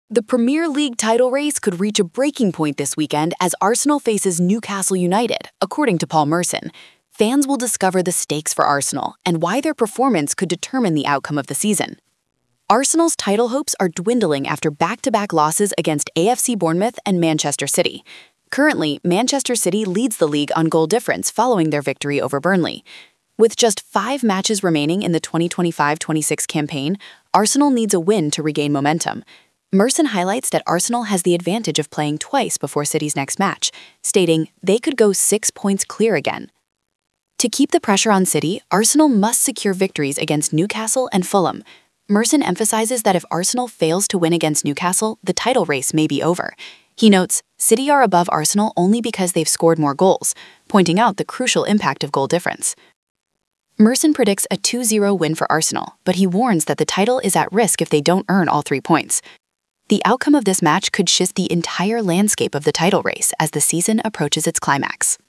The Premier League title race could reach a breaking point this weekend as Arsenal faces Newcastle United, according to Paul Merson. Fans will discover the stakes for Arsenal and why their performance could determine the outcome of the season. Arsenal's title hopes are dwindling after back-to-back losses against AFC Bournemouth and Manchester City. Currently, Manchester City leads the league on goal difference following their victory over Burnley. With just 5 matches remaining in the 2025-26 campaign, Arsenal needs a win to regain momentum. Merson highlights that Arsenal has the advantage of playing twice before City's next match, stating they could go 6 points clear again. To keep the pressure on City, Arsenal must secure victories against Newcastle and Fulham. Merson emphasizes that if Arsenal fails to win against Newcastle, the title race may be over. He notes, City are above Arsenal only because they've scored more goals, pointing out the crucial impact of goal difference. Merson predicts a 2-0 win for Arsenal, but he warns that the title is at risk if they don't earn all 3 points. The outcome of this match could shift the entire landscape of the title race as the season approaches its climax.